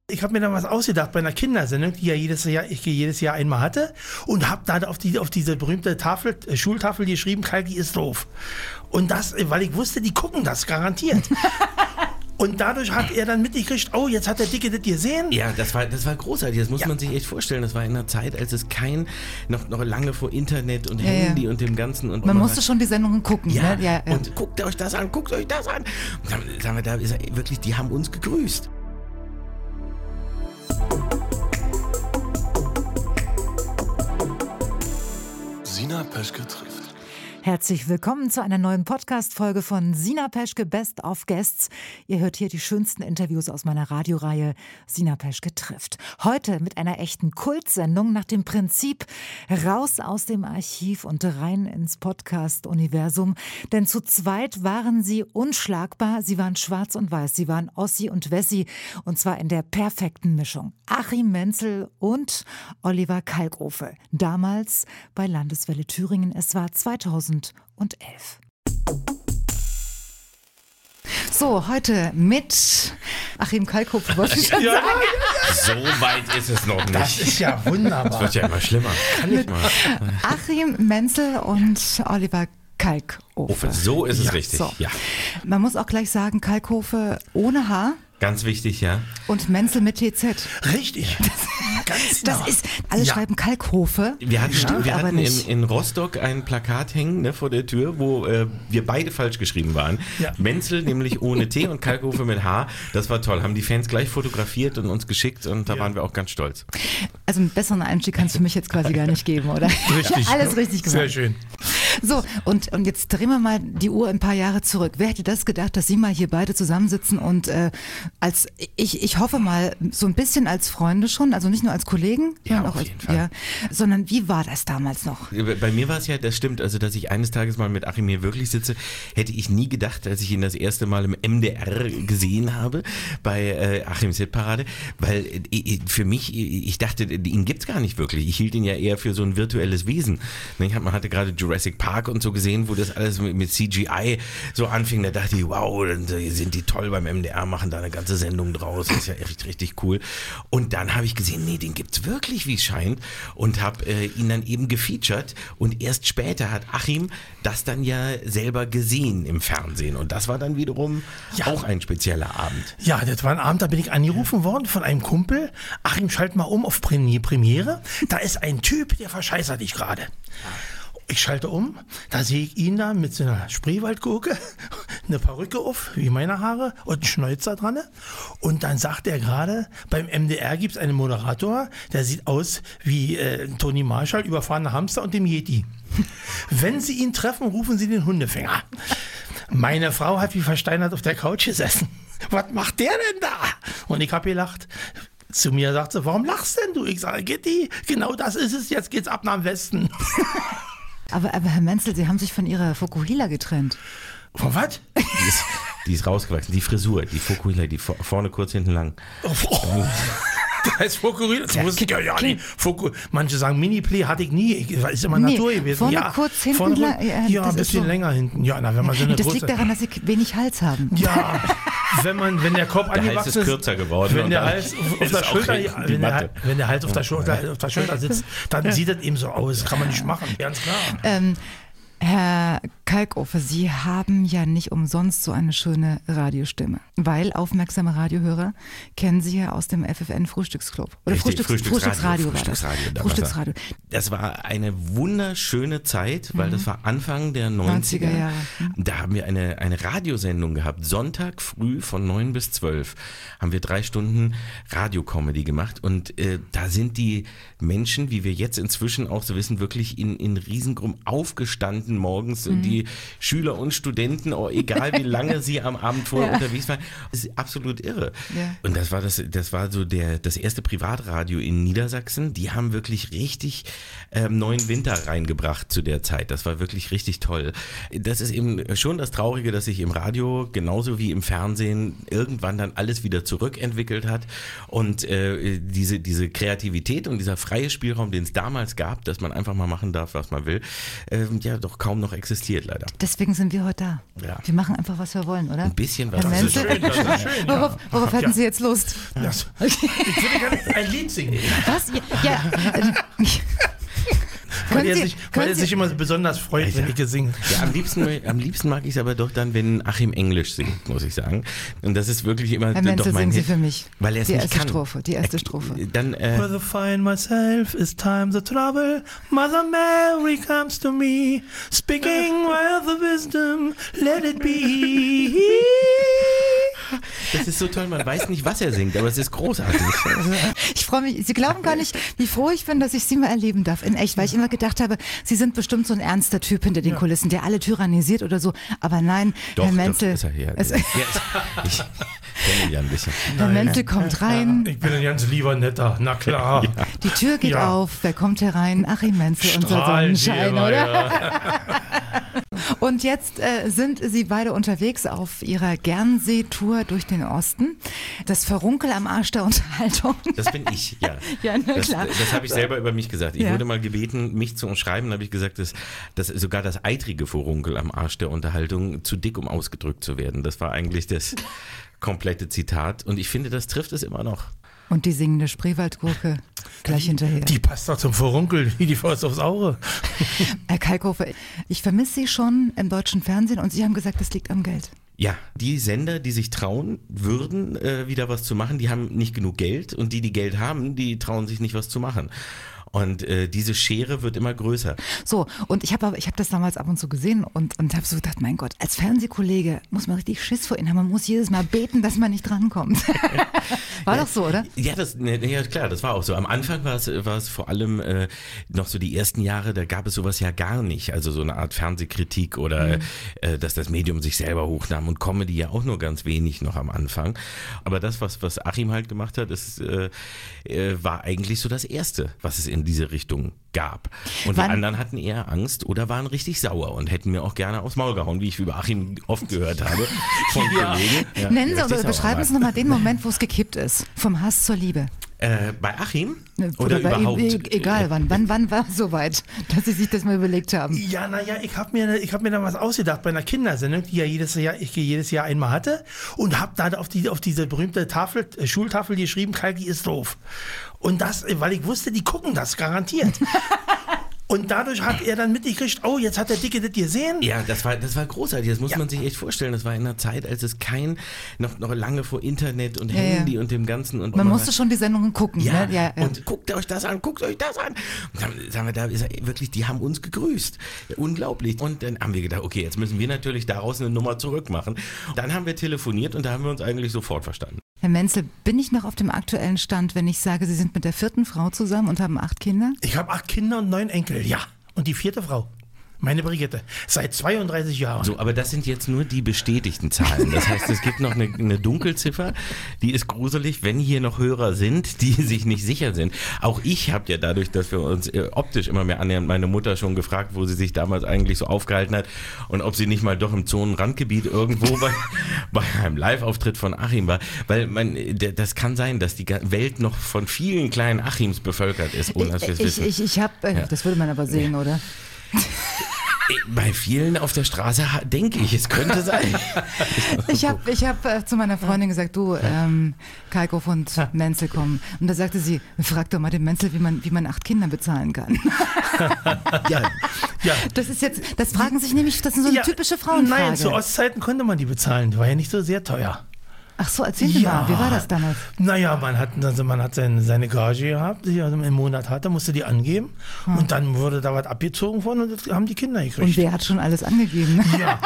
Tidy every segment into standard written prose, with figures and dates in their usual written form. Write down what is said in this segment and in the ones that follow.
Ich habe mir dann was ausgedacht bei einer Kindersendung, die ich jedes Jahr einmal hatte, und habe da auf diese berühmte Schultafel geschrieben, Kalki ist doof. Und das, weil ich wusste, die gucken das garantiert. Und dadurch hat er dann mitgekriegt, oh, jetzt hat der Dicke das gesehen. Ja, das war großartig. Das muss man sich echt vorstellen. Das war in einer Zeit, als es noch lange vor Internet und Handy und dem Ganzen. Und man musste schon die Sendungen gucken. Ja, ne? Ja. Und guckt euch das an. Und dann, da ist er wirklich, die haben uns gegrüßt. Sina Peschke trifft. Herzlich willkommen zu einer neuen Podcast-Folge von Sina Peschke Best of Guests. Ihr hört hier die schönsten Interviews aus meiner Radioreihe Sina Peschke trifft. Heute mit einer echten Kultsendung nach dem Prinzip raus aus dem Archiv und rein ins Podcast-Universum. Denn zu zweit waren sie unschlagbar. Sie waren schwarz und weiß. Sie waren Ossi und Wessi. Und zwar in der perfekten Mischung. Achim Mentzel und Oliver Kalkofe. Damals bei Landeswelle Thüringen. Es war 2011. So, heute mit Achim Kalkofe, wollte ich schon sagen. So weit ist es noch nicht. Das ist ja wunderbar. Das wird ja immer schlimmer. Kann ich mal. Achim Mentzel und Oliver Kalkofe. So ist es richtig. So. Ja. Man muss auch gleich sagen, Kalkofe ohne H. Ganz wichtig, ja. Und Mentzel mit TZ. Richtig. Ganz Das genau. ist, alle schreiben Kalkofe. Wir hatten aber nicht. in Rostock ein Plakat hängen vor der Tür, wo wir beide falsch geschrieben waren. Ja. Menzel nämlich ohne T und Kalkofe mit H. Das war toll. Haben die Fans gleich fotografiert und uns geschickt und da waren wir auch ganz stolz. Also einen besseren Einstieg kann es für mich jetzt quasi gar nicht geben, oder? Richtig. Alles richtig gemacht. Sehr schön. So, und jetzt drehen wir mal die Uhr ein paar Jahre zurück. Wer hätte das gedacht, dass Sie mal hier beide zusammensitzen und als ich hoffe mal so ein bisschen als Freunde schon, also nicht nur als Kollegen, Ja, sondern auf auch jeden Fall. Ja, sondern wie war das damals noch? Bei mir war es ja, das stimmt, also dass ich eines Tages mal mit Achim hier wirklich sitze, hätte ich nie gedacht, als ich ihn das erste Mal im MDR gesehen habe, bei Achims Hitparade, weil für mich, ich dachte, ihn gibt's gar nicht wirklich. Ich hielt ihn ja eher für so ein virtuelles Wesen. Man hatte gerade Jurassic Park und so gesehen, wo das alles mit CGI so anfing, da dachte ich, wow, dann sind die toll beim MDR, machen da eine ganze Sendung draus, das ist ja echt richtig cool. Und dann habe ich gesehen, nee, den gibt's wirklich, wie es scheint, und habe ihn dann eben gefeatured und erst später hat Achim das dann ja selber gesehen im Fernsehen und das war dann wiederum auch ein spezieller Abend. Ja, das war ein Abend, da bin ich angerufen worden von einem Kumpel. Achim, schalt mal um auf Premiere. Da ist ein Typ, der verscheißert dich gerade. Ich schalte um, da sehe ich ihn da mit so einer Spreewaldgurke, eine Perücke auf, wie meine Haare, und einen Schnäuzer dran. Und dann sagt er gerade, beim MDR gibt es einen Moderator, der sieht aus wie Toni Marshall, überfahrener Hamster und dem Yeti. Wenn Sie ihn treffen, rufen Sie den Hundefänger. Meine Frau hat wie versteinert auf der Couch gesessen. Was macht der denn da? Und ich habe gelacht. Zu mir sagt sie, warum lachst denn du? Ich sage, Gitti, genau das ist es, jetzt geht's ab nach Westen. Aber Herr Mentzel, Sie haben sich von Ihrer Fokuhila getrennt. Von was? Die ist rausgewachsen, die Frisur, die Fokuhila, die vorne kurz, hinten lang. Das heißt Fokuhila, das wusste ich ja nicht. Manche sagen Mini-Play hatte ich nie, ist immer Natur gewesen. Vorne ja, kurz, hinten vorne, lang. Ja, das ein ist bisschen so. länger hinten. Ja, na, wenn man so eine Das große... liegt daran, dass Sie wenig Hals haben. Ja, wenn der Kopf Der Hals angewachsen ist kürzer geworden. wenn und der dann Hals auf ist der auch Schulter, hinten die wenn Matte. der Hals auf der Schulter sitzt, dann sieht das eben so aus. Kann man nicht machen, ganz klar. Herr Kalkofe, Sie haben ja nicht umsonst so eine schöne Radiostimme, weil aufmerksame Radiohörer kennen Sie ja aus dem FFN Frühstücksclub. Oder Richtig, Frühstücksradio war das. Frühstücksradio. Das war eine wunderschöne Zeit, weil das war Anfang der 90er Jahre. Da haben wir eine Radiosendung gehabt. Sonntag früh von 9 bis 12 haben wir 3 Stunden Radiocomedy gemacht und da sind die Menschen, wie wir jetzt inzwischen auch so wissen, wirklich in Riesengruppen aufgestanden morgens und die Schüler und Studenten, egal wie lange sie am Abend vorher unterwegs waren, das ist absolut irre. Ja. Und das war so das erste Privatradio in Niedersachsen. Die haben wirklich richtig neuen Winter reingebracht zu der Zeit. Das war wirklich richtig toll. Das ist eben schon das Traurige, dass sich im Radio genauso wie im Fernsehen irgendwann dann alles wieder zurückentwickelt hat und diese Kreativität und dieser freie Spielraum, den es damals gab, dass man einfach mal machen darf, was man will, ja doch kaum noch existiert. leider. Deswegen sind wir heute da. Ja. Wir machen einfach, was wir wollen, oder? Ein bisschen was. Herr Das ist Menzel? schön, das ist schön. Ja. Worauf hätten Sie jetzt Lust? Das, ich würde gerne ein Lied singen. Was? Ja. Weil er sich immer besonders freut, wenn ich singe. Ja, am liebsten mag ich es aber doch dann, wenn Achim Englisch singt, muss ich sagen. Und das ist wirklich immer Herr Menzel, doch mein singen Sie Hit, für mich. weil er es Die nicht erste kann. Strophe, die erste Strophe. Dann, For the find myself is time the trouble. Mother Mary comes to me, speaking words of wisdom, let it be. das ist so toll, man weiß nicht, was er singt, aber es ist großartig. Ich freue mich, Sie glauben gar nicht, wie froh ich bin, dass ich Sie mal erleben darf, in echt, weil ich immer gedacht habe, Sie sind bestimmt so ein ernster Typ hinter den Kulissen, der alle tyrannisiert oder so, aber nein, Herr Menzel, ist er hier. Ich kenne ihn ja ein bisschen. Herr Menzel kommt rein, Ich bin ein ganz lieber Netter, na klar. die Tür geht Ja. auf, wer kommt herein? Achim Menzel, unser Strahlend Sonnenschein, hier, oder? ja. Und jetzt sind Sie beide unterwegs auf Ihrer Guernsey-Tour durch den Osten. Das Verunkel am Arsch der Unterhaltung. Das bin ich, ja. Ja, na klar. Das habe ich selber über mich gesagt. Ich Ja. wurde mal gebeten, mich zu umschreiben, habe ich gesagt, dass sogar das eitrige Furunkel am Arsch der Unterhaltung zu dick, um ausgedrückt zu werden. Das war eigentlich das komplette Zitat. Und ich finde, das trifft es immer noch. Und die singende Spreewaldgurke gleich hinterher. Die passt doch zum Verunkel wie die Faust aufs Auge. Herr Kalkofe, ich vermisse Sie schon im deutschen Fernsehen und Sie haben gesagt, das liegt am Geld. Ja, die Sender, die sich trauen würden, wieder was zu machen, die haben nicht genug Geld. Und die Geld haben, die trauen sich nicht, was zu machen. Und diese Schere wird immer größer. So, und ich hab das damals ab und zu gesehen und habe so gedacht, mein Gott, als Fernsehkollege muss man richtig Schiss vor Ihnen haben. Man muss jedes Mal beten, dass man nicht drankommt. War doch so, oder? Ja, ja, klar, das war auch so. Am Anfang war es vor allem noch so die ersten Jahre, da gab es sowas ja gar nicht. Also so eine Art Fernsehkritik oder dass das Medium sich selber hochnahm und Comedy ja auch nur ganz wenig noch am Anfang. Aber das, was Achim halt gemacht hat, war eigentlich so das Erste, was es in diese Richtung gab. Und die anderen hatten eher Angst oder waren richtig sauer und hätten mir auch gerne aufs Maul gehauen, wie ich über Achim oft gehört habe. Von Kollegen. Ja, Nennen Sie richtig oder sauer beschreiben waren. Sie nochmal den Moment, wo es gekippt ist. Vom Hass zur Liebe. Bei Achim? Oder bei überhaupt? Egal wann. Wann war es soweit, dass Sie sich das mal überlegt haben? Ja, naja, ich hab mir da was ausgedacht bei einer Kindersendung, die ja jedes Jahr einmal hatte und habe da auf diese berühmte Schultafel geschrieben, Kalki ist doof. Und das, weil ich wusste, die gucken das garantiert. Und dadurch hat er dann mitgekriegt, oh, jetzt hat der Dicke das gesehen. Ja, das war großartig. Das muss man sich echt vorstellen. Das war in einer Zeit, als es noch lange vor Internet und Handy und dem Ganzen. Und Man musste schon die Sendungen gucken. Ja, ne? Ja. Und guckt euch das an. Und dann sagen wir, da ist er wirklich, die haben uns gegrüßt. Unglaublich. Und dann haben wir gedacht, okay, jetzt müssen wir natürlich daraus eine Nummer zurückmachen. Dann haben wir telefoniert und da haben wir uns eigentlich sofort verstanden. Herr Menzel, bin ich noch auf dem aktuellen Stand, wenn ich sage, Sie sind mit der 4. Frau zusammen und haben 8 Kinder? Ich habe 8 Kinder und 9 Enkel, ja. Und die 4. Frau. Meine Brigitte. Seit 32 Jahren. So, aber das sind jetzt nur die bestätigten Zahlen. Das heißt, es gibt noch eine Dunkelziffer, die ist gruselig, wenn hier noch Hörer sind, die sich nicht sicher sind. Auch ich habe ja dadurch, dass wir uns optisch immer mehr annähern, meine Mutter schon gefragt, wo sie sich damals eigentlich so aufgehalten hat und ob sie nicht mal doch im Zonenrandgebiet irgendwo bei einem Live-Auftritt von Achim war. Weil das kann sein, dass die Welt noch von vielen kleinen Achims bevölkert ist, ohne dass wir es wissen. Ich habe, das würde man aber sehen, oder? Bei vielen auf der Straße denke ich, es könnte sein. Ich hab zu meiner Freundin gesagt, du, Kalkofe und Menzel kommen. Und da sagte sie, frag doch mal den Menzel, wie man 8 Kinder bezahlen kann. Ja. Das fragen sich nämlich, das ist so eine typische Frauenfrage. Nein, zu Ostzeiten konnte man die bezahlen. Die war ja nicht so sehr teuer. Ach so, erzähl mir mal, wie war das damals? Naja, man hat seine Gage gehabt, die er im Monat hatte, musste die angeben. Und dann wurde da was abgezogen von und das haben die Kinder gekriegt. Und wer hat schon alles angegeben? Ja,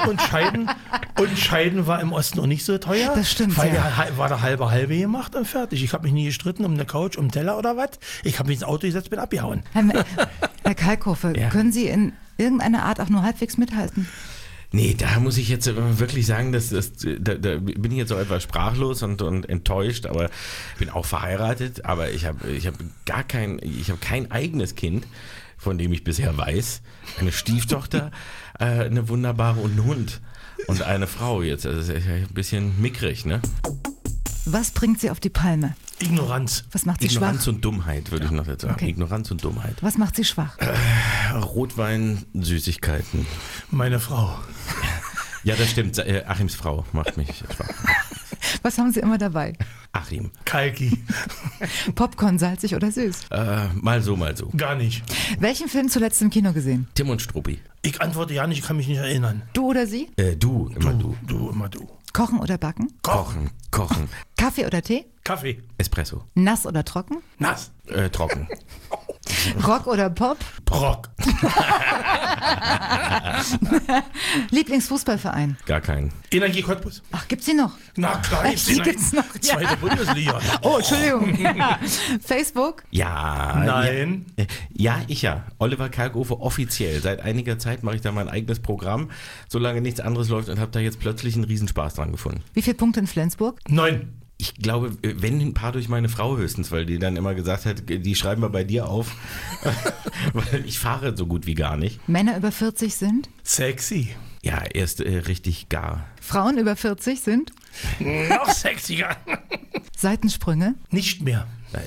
und Scheiden war im Osten auch nicht so teuer. Das stimmt, weil ja. war der halbe gemacht und fertig. Ich habe mich nie gestritten um eine Couch, um einen Teller oder was. Ich habe mich ins Auto gesetzt, bin abgehauen. Herr Kalkofe, können Sie in irgendeiner Art auch nur halbwegs mithalten? Nee, da muss ich jetzt wirklich sagen, da bin ich jetzt so etwas sprachlos und enttäuscht, aber ich bin auch verheiratet, aber ich habe kein eigenes Kind, von dem ich bisher weiß. Eine Stieftochter, eine wunderbare und einen Hund und eine Frau jetzt. Also ein bisschen mickrig, ne? Was bringt Sie auf die Palme? Ignoranz. Was macht sie Ignoranz schwach? und Dummheit, würde ich noch jetzt sagen. Okay. Ignoranz und Dummheit. Was macht sie schwach? Rotwein, Süßigkeiten. Meine Frau. Ja, das stimmt. Achims Frau macht mich schwach. Was haben Sie immer dabei? Achim. Kalki. Popcorn, salzig oder süß? Mal so, mal so. Gar nicht. Welchen Film zuletzt im Kino gesehen? Tim und Struppi. Ich antworte ja nicht, ich kann mich nicht erinnern. Du oder sie? Du, immer du. Du, immer du. Kochen oder backen? Kochen. Kaffee oder Tee? Kaffee. Espresso. Nass oder trocken? Nass. Trocken. Rock oder Pop? Rock. Lieblingsfußballverein? Gar keinen. Energie Cottbus. Ach, gibt's die noch? Na klar, Die gibt's noch. Ja. Zweite Bundesliga. Oh, Entschuldigung. Ja. Facebook? Ja. Nein. Ja, ich ja. Oliver Kalkofe offiziell. Seit einiger Zeit mache ich da mein eigenes Programm, solange nichts anderes läuft und habe da jetzt plötzlich einen Riesenspaß dran gefunden. Wie viele Punkte in Flensburg? 9. Ich glaube, wenn ein paar durch meine Frau höchstens, weil die dann immer gesagt hat, die schreiben wir bei dir auf, weil ich fahre so gut wie gar nicht. Männer über 40 sind? Sexy. Ja, erst richtig gar. Frauen über 40 sind? Noch sexier. Seitensprünge? Nicht mehr.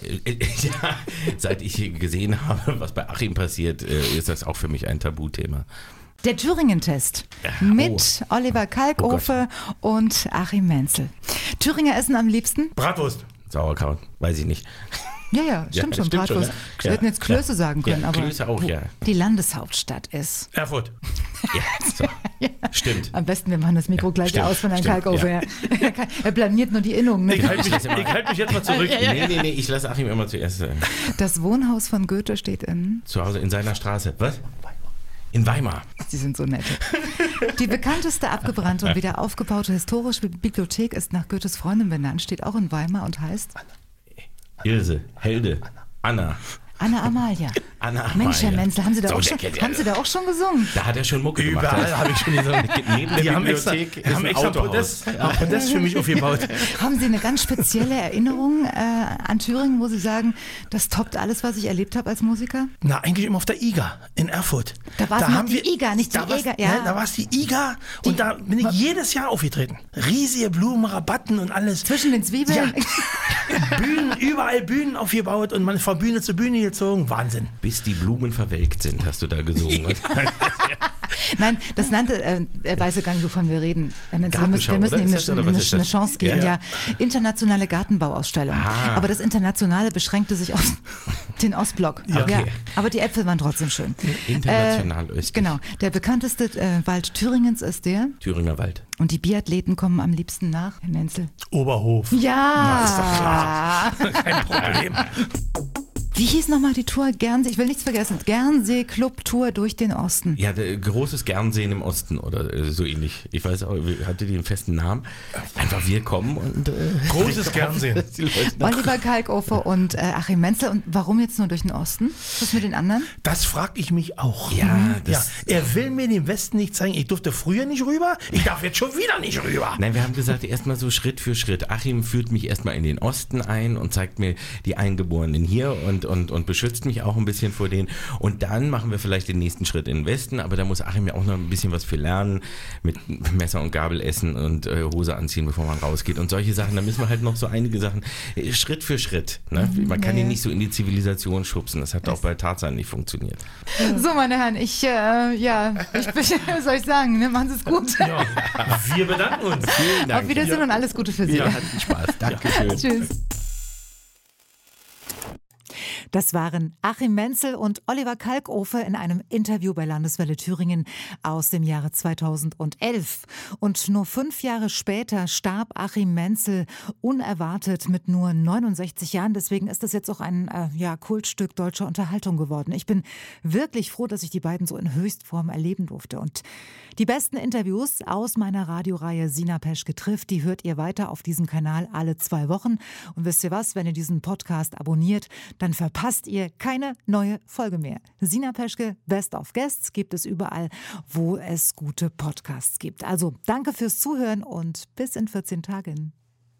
Ja, seit ich gesehen habe, was bei Achim passiert, ist das auch für mich ein Tabuthema. Der Thüringen-Test mit Oliver Kalkofe und Achim Menzel. Thüringer essen am liebsten? Bratwurst. Sauerkraut, weiß ich nicht. Ja, stimmt schon, stimmt schon, Bratwurst. ja. Wir hätten jetzt Klöße sagen können, Ja, aber Klöße auch, wo ja. die Landeshauptstadt ist. Erfurt. Ja, so. Stimmt. Am besten, wir machen das Mikro gleich stimmt, aus von Herrn stimmt, Kalkofe. ja. Er planiert nur die Innungen. Ich Ne? halte mich jetzt mal zurück. Nee, ich lasse Achim immer zuerst Das Wohnhaus von Goethe steht in... zu Hause in seiner Straße. Was? In Weimar. Sie sind so nett. Die bekannteste abgebrannte und wieder aufgebaute historische Bibliothek ist nach Goethes Freundin benannt, steht auch in Weimar und heißt Ilse, Helde, Anna. Anna Amalia. Anna Amalia. Mensch, Herr Menzel, haben Sie da, So, auch, schon, der- haben Sie da auch schon gesungen? Da hat er schon Mucke gemacht. Überall habe ich schon gesagt. Neben der Die haben extra, Bibliothek ist haben ein extra Autohaus. Podest für mich aufgebaut. Haben Sie eine ganz spezielle Erinnerung an Thüringen, wo Sie sagen, das toppt alles, was ich erlebt habe als Musiker? Na, eigentlich immer auf der IGA in Erfurt. Da war es noch die IGA, nicht die EGA. Ja. Da war es die IGA und da bin ich jedes Jahr aufgetreten. Riesige Blumen, Rabatten und alles. Zwischen den Zwiebeln? Ja. Bühnen, überall Bühnen aufgebaut und man von Bühne zu Bühne gezogen. Wahnsinn. Bis die Blumen verwelkt sind, hast du da gesungen. Nein, das nannte, er weiß ja gar nicht, wovon wir reden. Herr Menzel, Gartenschau, wir müssen oder? ihm Ist das, oder was ist eine das? Chance geben. Ja. Ja. Internationale Gartenbauausstellung. Ah. Aber das Internationale beschränkte sich auf den Ostblock. Ja. Okay. Aber die Äpfel waren trotzdem schön. International östlich. Genau. Der bekannteste Wald Thüringens ist der. Thüringer Wald. Und die Biathleten kommen am liebsten nach, Herr Menzel. Oberhof. Ja. ist doch klar. Kein Problem. Wie hieß nochmal die Tour? Gernsee, ich will nichts vergessen. Gernsee-Club-Tour durch den Osten. Ja, großes Gernsehen im Osten oder so ähnlich. Ich weiß auch, hatte die einen festen Namen? Einfach wir kommen und... Großes Fernsehen. dass die Leute nach- Oliver Kalkofe und Achim Menzel. Und warum jetzt nur durch den Osten? Was mit den anderen? Das frage ich mich auch. Ja, Ja, er will mir den Westen nicht zeigen. Ich durfte früher nicht rüber, ich darf jetzt schon wieder nicht rüber. Nein, wir haben gesagt, erstmal so Schritt für Schritt. Achim führt mich erstmal in den Osten ein und zeigt mir die Eingeborenen hier und beschützt mich auch ein bisschen vor denen. Und dann machen wir vielleicht den nächsten Schritt in den Westen, aber da muss Achim ja auch noch ein bisschen was für lernen, mit Messer und Gabel essen und Hose anziehen, bevor man rausgeht und solche Sachen. Da müssen wir halt noch so einige Sachen, Schritt für Schritt. Ne? Man kann ihn nicht so in die Zivilisation schubsen. Das hat auch bei Tarzan nicht funktioniert. So, meine Herren, was soll ich sagen? Ne? Machen Sie es gut. Ja, wir bedanken uns. Vielen Dank. Auf Wiedersehen und alles Gute für Sie. Ja, hatten Spaß. Dankeschön. Tschüss. Das waren Achim Menzel und Oliver Kalkofe in einem Interview bei Landeswelle Thüringen aus dem Jahre 2011. Und nur 5 Jahre später starb Achim Menzel unerwartet mit nur 69 Jahren. Deswegen ist das jetzt auch ein Kultstück deutscher Unterhaltung geworden. Ich bin wirklich froh, dass ich die beiden so in Höchstform erleben durfte. Und die besten Interviews aus meiner Radioreihe Sina Peschke trifft, die hört ihr weiter auf diesem Kanal alle 2 Wochen. Und wisst ihr was, wenn ihr diesen Podcast abonniert, dann verpasst ihr keine neue Folge mehr. Sina Peschke, Best of Guests gibt es überall, wo es gute Podcasts gibt. Also danke fürs Zuhören und bis in 14 Tagen.